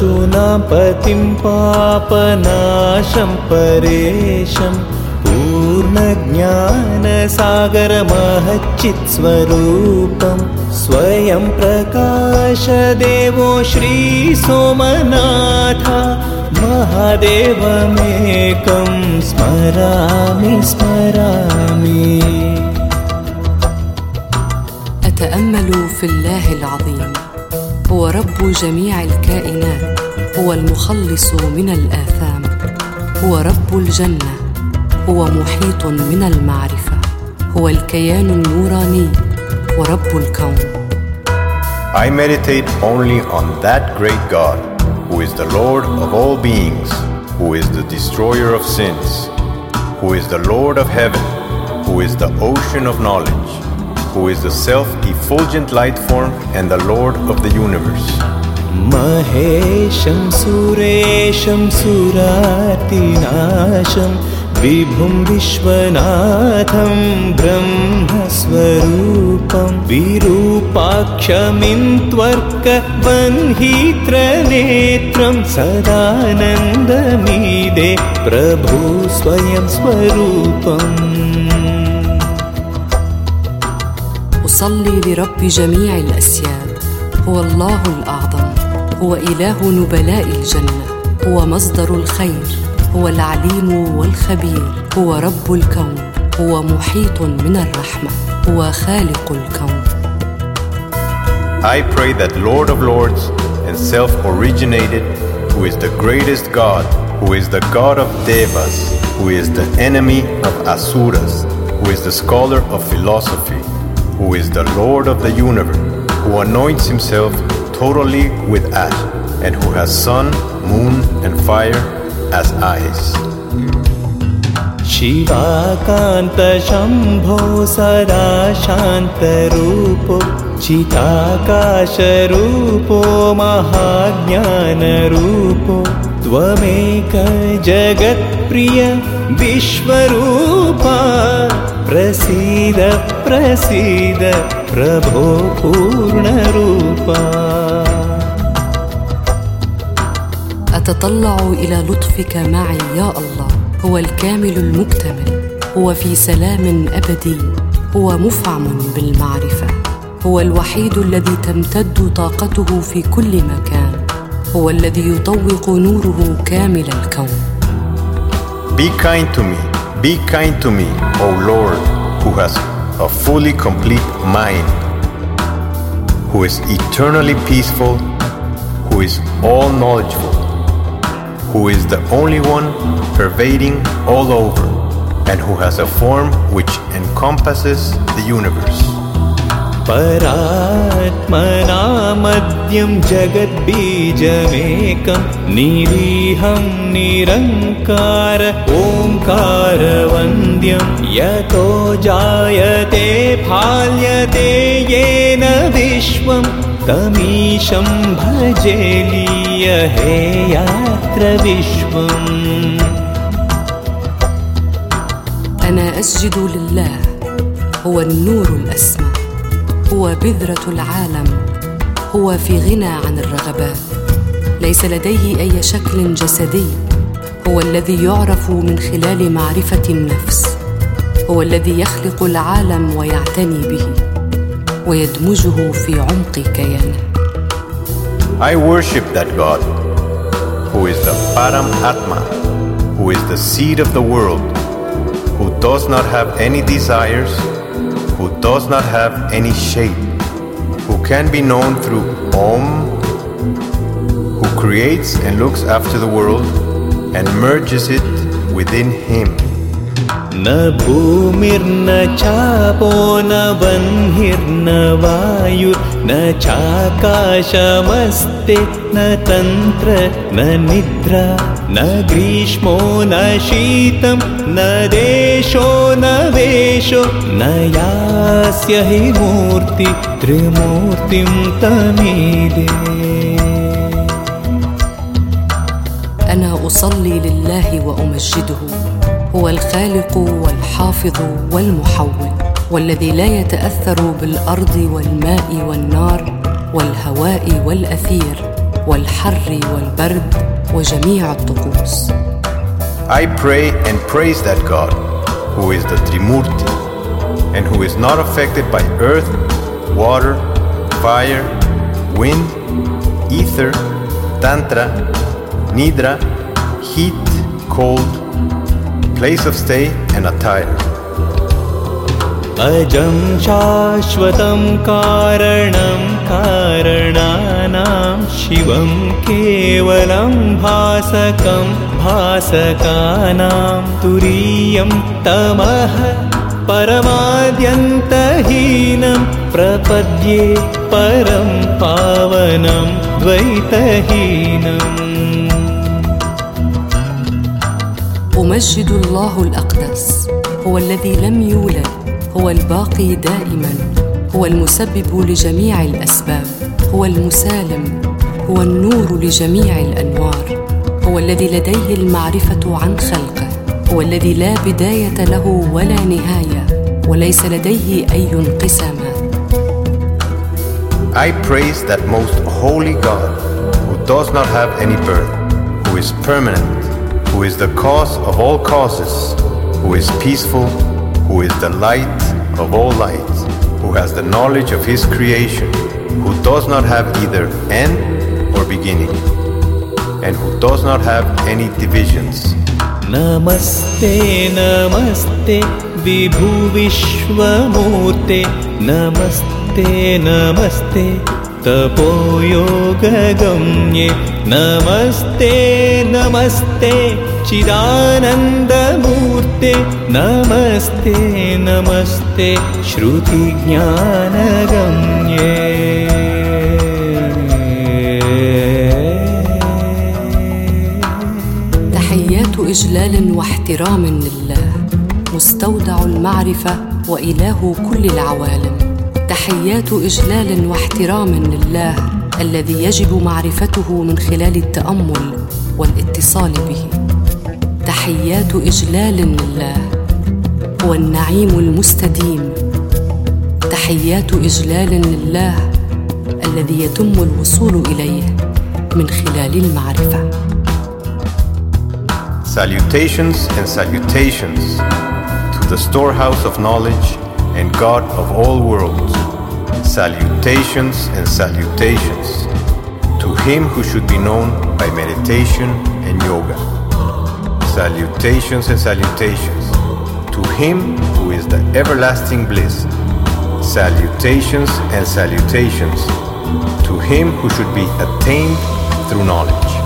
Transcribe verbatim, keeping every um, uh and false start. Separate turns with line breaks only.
पशूनां पतिं पापनाशं परेशं पूर्णज्ञानसागरमहच्चित्स्वरूपं स्वयं प्रकाशदेवो श्रीसोमनाथ महादेवमेकं स्मरामि स्मरामि.
أتأمل في الله العظيم، هو رب جميع الكائنات، هو المخلص من الآثام، هو رب الجنة، هو محيط من المعرفة، هو الكيان النوراني ورب الكون.
I meditate only on that great God, who is the Lord of all beings, who is the destroyer of sins, who is the Lord of heaven, who is the ocean of knowledge, who is the self-effulgent light form and the Lord of the universe.
Mahesham Suresham Suratinasham Vibhum Vishwanatham Brahmaswarupam Virupakshmintvarka Vanhitra Netram Sadanandamide Prabhu Swayam Swarupam.
أصلي لرب جميع الأسياد، هو الله الأعظم، هو إله نبلاء الجنة، هو مصدر الخير، هو العليم والخبير، هو رب الكون، هو محيط من الرحمة، هو خالق الكون.
I pray that Lord of Lords and self-originated, who is the greatest God, who is the God of Devas, who is the enemy of Asuras, who is the scholar of philosophy, who is the Lord of the universe, who anoints himself totally with ash, and who has sun, moon, and fire as eyes.
Shivakanta Shambho Sada Shantarupo Chitakasharupo Mahajnanarupo Tvameka Jagatpriya Vishwarupa Prasida Prasida Prabho Purnarupa.
أتطلع إلى لطفك معي يا الله، هو الكامل المكتمل، هو في سلام أبدي، هو مفعم بالمعرفة، هو الوحيد الذي تمتد طاقته في كل مكان، هو الذي يطوق نوره كامل الكون.
Be kind to me, be kind to me, O Lord, who has a fully complete mind, who is eternally peaceful, who is all knowledgeable, who is the only one pervading all over, and who has a form which encompasses the universe.
Paratmana madhyam jagadbijamekam niriham nirankara omkara vandyam yato jayate phalyate yena vishwam tamisham bhaje liya he yatra vishwam.
أنا أسجد لله، هو النور الأسمى، هو بذرة العالم، هو في غنى عن الرغبات، ليس لديه أي شكل جسدي، هو الذي يعرف من خلال معرفة النفس، هو الذي يخلق العالم ويعتني به ويدمجه في عمق كيانه.
I worship that God, who is the Param Atma, who is the seed of the world, who does not have any desires, who does not have any shape, who can be known through Om, who creates and looks after the world and merges it within him.
Na bhumirna chapo na vanhirna vayu na chakashamaste na tantra na nidra na grishmo na shitam na desho na vesho na yasya hi murti trimurtim tamide.
أنا أصلي لله وأمجده، هو الخالق والحافظ والمحول، والذي لا يتأثر بالأرض والماء والنار والهواء والأثير، والحر والبرد وجميع الطقوس.
I pray and praise that God, who is the Trimurti, and who is not affected by earth, water, fire, wind, ether, tantra, nidra, heat, cold, place of stay, and attire.
अजं शाश्वतं कारणं कारणानां शिवं केवलं भासकं भासकानां तुरीयं तमः परमाद्यन्तहीनं प्रपद्ये परं पावनं द्वैतहीनम्.
أمجد الله الأقدس، هو الذي لم يولد، هو الباقي دائماً، هو المسبب لجميع الأسباب، هو المسالم، هو النور لجميع الأنوار، هو الذي لديه المعرفة عن خلقه، هو الذي لا بداية له ولا نهاية وليس لديه أي انقسامات.
I praise that most holy God, who does not have any birth, who is permanent, who is the cause of all causes, who is peaceful, who is the light of all light, who has the knowledge of his creation, who does not have either end or beginning, and who does not have any divisions.
Namaste, namaste, Vibhu Vishwamurte, namaste, namaste, Tapo Yoga Gamye, namaste, namaste, Chidananda Murte, namaste, namaste, Shruti Jnana Gamye.
تحيات إجلال واحترام لله، مستودع المعرفة وإله كل العوالم. تحيات إجلال واحترام لله الذي يجب معرفته من خلال التأمل والاتصال به. تحيات إجلال لله هو النعيم المستديم. تحيات إجلال لله الذي يتم الوصول إليه من خلال المعرفة.
Salutations and salutations to the storehouse of knowledge and God of all worlds. Salutations and salutations to him who should be known by meditation and yoga. Salutations and salutations to him who is the everlasting bliss. Salutations and salutations to him who should be attained through knowledge.